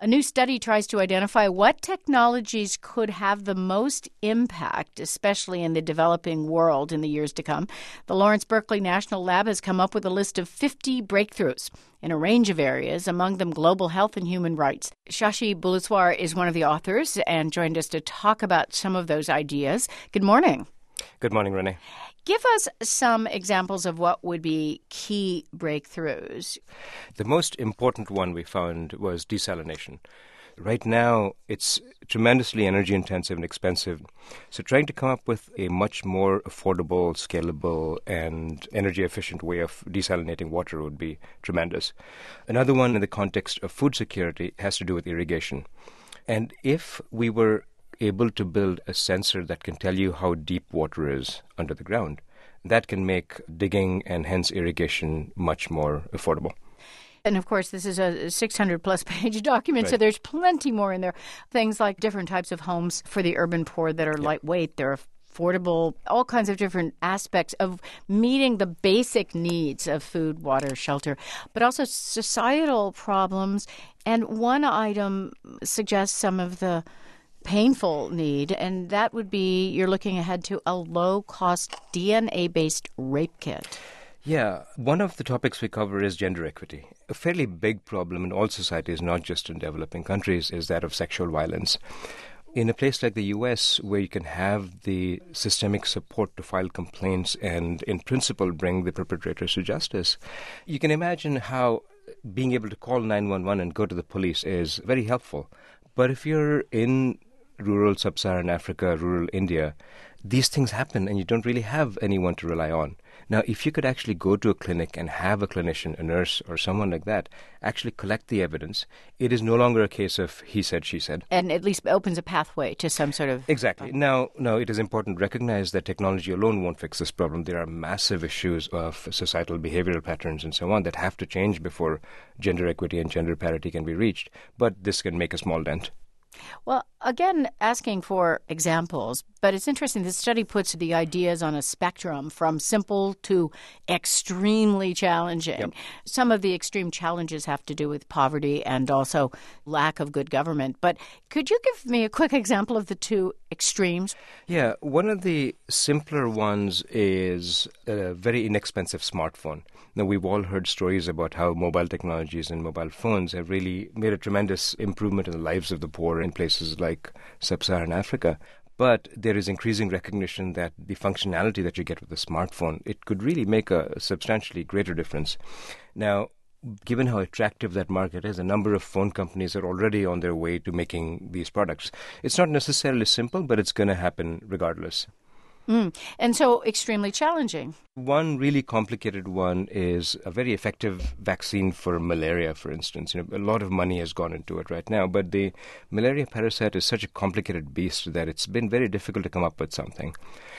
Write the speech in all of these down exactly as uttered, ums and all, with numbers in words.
A new study tries to identify what technologies could have the most impact, especially in the developing world in the years to come. The Lawrence Berkeley National Lab has come up with a list of fifty breakthroughs in a range of areas, among them global health and human rights. Shashi Buluswar is one of the authors and joined us to talk about some of those ideas. Good morning. Good morning, Renee. Give us some examples of what would be key breakthroughs. The most important one we found was desalination. Right now, it's tremendously energy intensive and expensive. So trying to come up with a much more affordable, scalable, and energy efficient way of desalinating water would be tremendous. Another one in the context of food security has to do with irrigation. And if we were able to build a sensor that can tell you how deep water is under the ground, that can make digging and hence irrigation much more affordable. And of course, this is a six hundred plus page document, right. So there's plenty more in there. Things like different types of homes for the urban poor that are yeah. lightweight, they're affordable, all kinds of different aspects of meeting the basic needs of food, water, shelter, but also societal problems. And one item suggests some of the painful need, and that would be you're looking ahead to a low-cost D N A-based rape kit. Yeah, one of the topics we cover is gender equity. A fairly big problem in all societies, not just in developing countries, is that of sexual violence. In a place like the U S, where you can have the systemic support to file complaints and, in principle, bring the perpetrators to justice, you can imagine how being able to call nine one one and go to the police is very helpful. But if you're in rural sub-Saharan Africa, rural India, these things happen and you don't really have anyone to rely on. Now, if you could actually go to a clinic and have a clinician, a nurse, or someone like that actually collect the evidence, it is no longer a case of he said, she said. And at least opens a pathway to some sort of... Exactly. Now, now, it is important to recognize that technology alone won't fix this problem. There are massive issues of societal behavioral patterns and so on that have to change before gender equity and gender parity can be reached. But this can make a small dent. Well, again, asking for examples, but it's interesting. This study puts the ideas on a spectrum from simple to extremely challenging. Yep. Some of the extreme challenges have to do with poverty and also lack of good government. But could you give me a quick example of the two extremes? Yeah, one of the simpler ones is a very inexpensive smartphone. Now, we've all heard stories about how mobile technologies and mobile phones have really made a tremendous improvement in the lives of the poor in places like sub-Saharan Africa. But there is increasing recognition that the functionality that you get with a smartphone, it could really make a substantially greater difference. Now, given how attractive that market is, a number of phone companies are already on their way to making these products. It's not necessarily simple, but it's going to happen regardless. Mm. And so extremely challenging. One really complicated one is a very effective vaccine for malaria, for instance. You know, a lot of money has gone into it right now, but the malaria parasite is such a complicated beast that it's been very difficult to come up with something.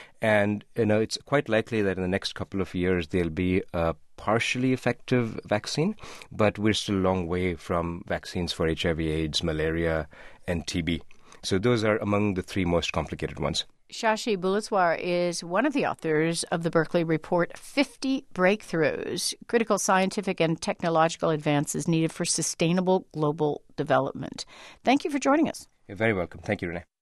And you know, it's quite likely that in the next couple of years there'll be a partially effective vaccine, but we're still a long way from vaccines for H I V AIDS, malaria, and T B. So those are among the three most complicated ones. Shashi Buluswar is one of the authors of the Berkeley Report, fifty Breakthroughs, Critical Scientific and Technological Advances Needed for Sustainable Global Development. Thank you for joining us. You're very welcome. Thank you, Renee.